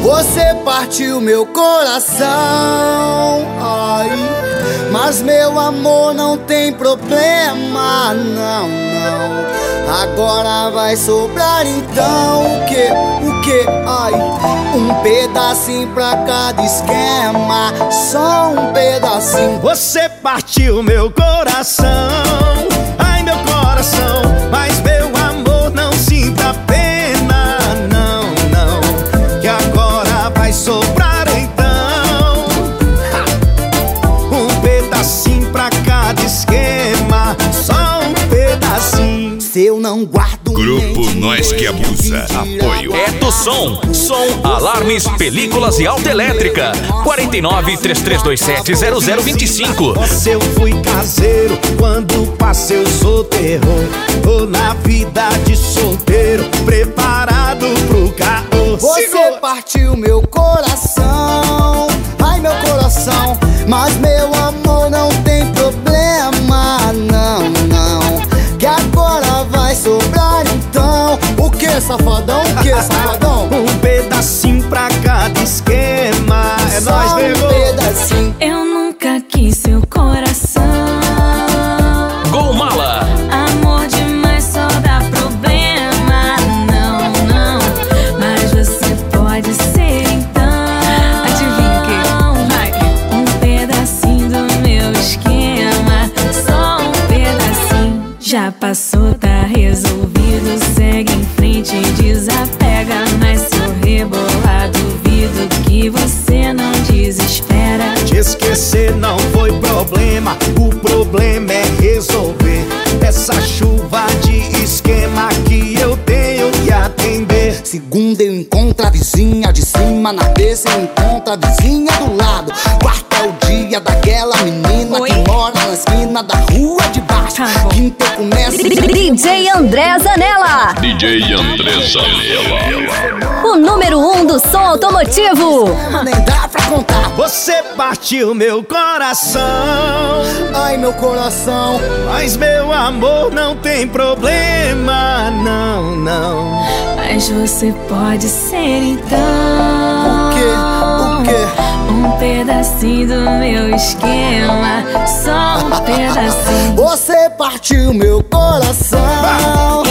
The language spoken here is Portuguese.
Você partiu meu coração, ai, mas meu amor não tem problema, não, não. Agora vai sobrar então o que, ai, um pedacinho pra cada esquema, só um pedacinho. Você partiu meu coração, ai meu coração, mas meu amor não sinta pena, não, não, que agora vai sobrar então um pedacinho pra cada esquema, só um pedacinho. Se eu não guardo Grupo Nós que Abusa. Apoio É do som. Som, alarmes, películas e autoelétrica. 49 3327 0025. Se eu fui caseiro quando passei o solteiro, tô na vida de solteiro, preparado pro caô. Você partiu meu coração, ai meu coração, mas meu amor não tem problema, não, não, que agora vai sobrar então. O que, safadão? O que, safadão? Um pedacinho pra cada esquema, é só nóis, um nego. pedacinho. Eu nunca quis seu coração. Gol Mala. Amor demais só dá problema. Não, não, mas você pode ser então. Adivinha o que? Vai. Um pedacinho do meu esquema, só um pedacinho. Já passou, tá resolvido, segue em frente e desapega. Mas se eu rebolar, duvido que você não desespera. Te esquecer não foi problema, o problema é resolver essa chuva de esquema que eu tenho que atender. Segunda eu encontro a vizinha de cima, na terça eu encontro a vizinha do lado. Quarta é o dia daquela menina que mora na esquina da rua de baixo. Quinta eu começo DJ André Zanella, DJ André Zanella. o número 1 do som automotivo. nem dá pra contar. Você partiu meu coração, Ai meu coração, mas meu amor não tem problema, não, não. Mas você pode ser então. o que, o que? Um pedacinho do meu esquema, só um pedacinho. Você partiu meu coração,